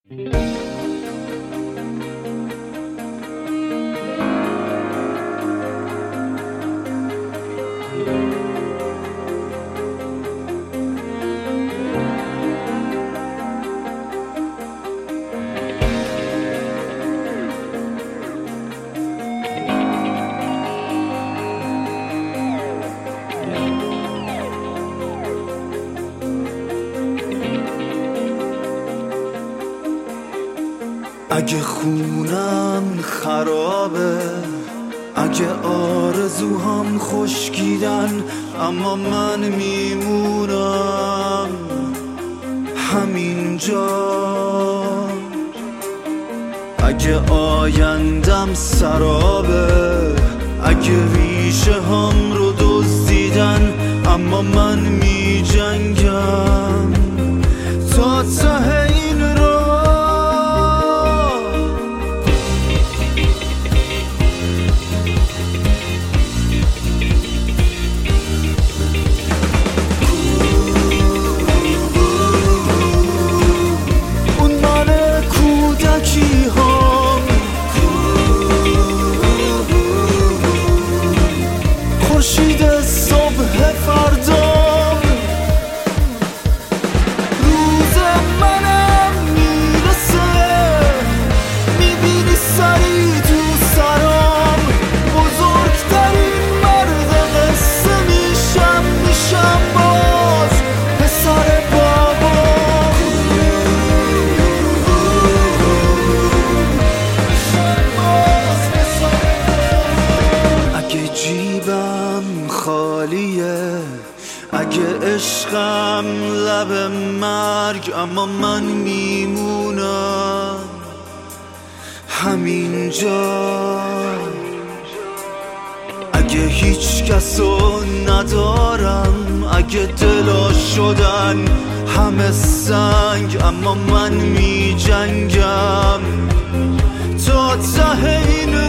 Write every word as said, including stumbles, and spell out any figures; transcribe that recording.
اگه خونم خرابه، اگه آرزوهام خشکیدن، اما من میمونم همینجا. اگه آیندم سرابه، اگه ریشه هم رو دزدیدن، اما من میجنگم تا ته این راه. خورشید صبح فردام روز منم میرسه، میبینی سری تو سرام، بزرگترین مرد قصه میشم، میشم باز پسر بابا. اگه جیبم خالیه، اگه عشقم لب مرگ، اما من میمونم همینجا. اگه هیچ کسو ندارم، اگه دلا شدن همه سنگ، اما من میجنگم تا ته این